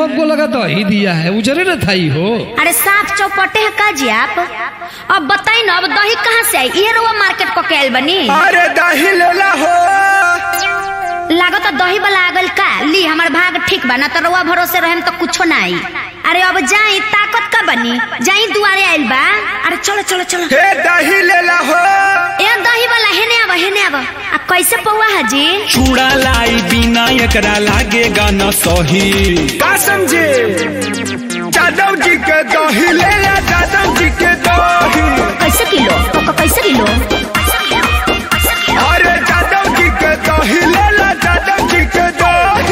लोग को लगा दही दिया है, उजरे न था ही हो। अरे साफ चौपटे है का जी आप। अब बताई ना, अब दही कहाँ से आई? ये रुआ मार्केट को कैल बनी। अरे दही लेला हो। लागत तो दही वाला आ गल का। ली हमार भाग ठीक बा, ना तो रुआ भरोसे रहेम तो कुछो ना आई। अरे अब जाई, ताकत का बनी जाई, दुआरे आइल बा। अरे चलो चलो चलो। हे दही लेला हो। ए दही वाला हेने आवा, हेने आवा। अब कैसे पौवा है जी? चूड़ा लाई बिना एकरा लागेगा न सही। का समझे? जादव जी के दही लेला, जादव जी के दही। कैसे किलो? कैसे किलो? अरे जादव जी के दही लेला, जादव जी के दही।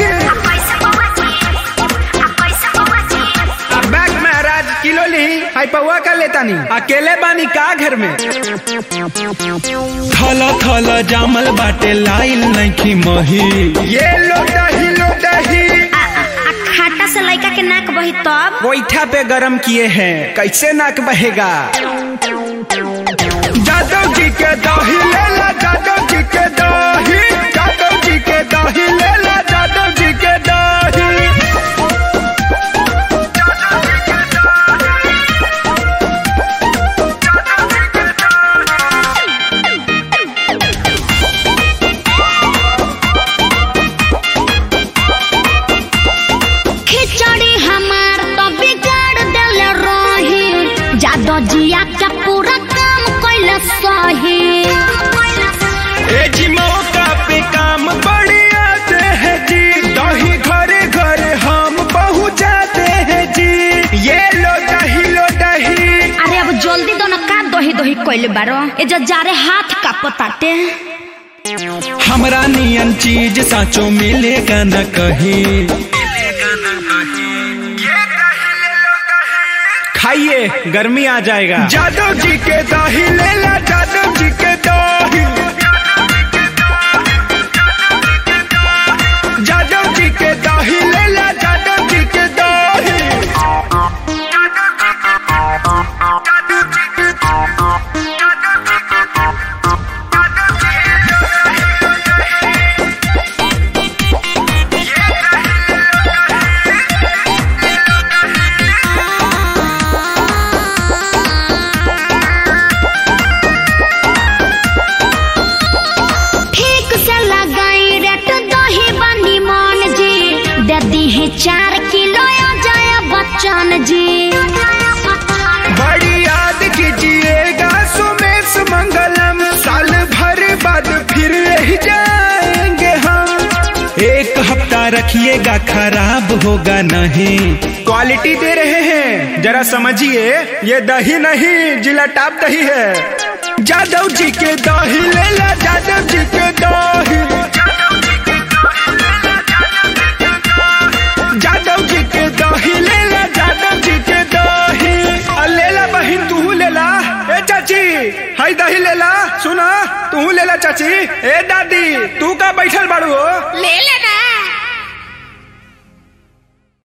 बैग महाराज किलो ली, हाई पौवा का लेता नहीं, अकेले बानी का घर में। थल थल जामल बाटे लाइल नहीं मही। ये लो दही, लो दही। खाटा से लड़का के नाक बही तब। गोईठा पे गरम किए हैं, कैसे नाक बहेगा। जादव जी के दही लेला, जादव जी के दही। जादव जी के दही लेला, जादव जी के दही। खिचड़ी हमार तो बिगाड़ देले रही, जादव जिया के पूरा काम कैले सही। ए जी मौका पे काम बढ़िया दे है जी, दही घरे घरे हम पहुँचाते हैं जी। ये लो दही, लो दही। अरे अब जल्दी दो ना, का दही दही कैले बारो। ए जो जारे हाथ का पताते। हमरा नियन चीज साचो मिलेगा न कहीं। खाइए, गर्मी आ जाएगा। जादव जी के दही लेला, जादव जी के दही। जादव जी के दही लेला, जादव जी के दही। ठीक से लगाई रेट दही बनी मान जी, दे दी है 4 किलो आ जाए बच्चन जी। बड़ी याद कीजिएगा सुमेश मंगलम, साल भर बाद फिर यही जाएंगे हम। एक हफ्ता रखिएगा खराब होगा नहीं। क्वालिटी दे रहे हैं, जरा समझिए, ये दही नहीं जिला टॉप दही है। जादव जी के दही लेला, जादव जी के दही। जादव जी के दही लेला, जादव जी के दही। लेला बहिन तू लेला। ए चाची हाई दही लेला, सुना तू लेला चाची। ए दादी तू का बैठल बाड़ू हो? ले लेना।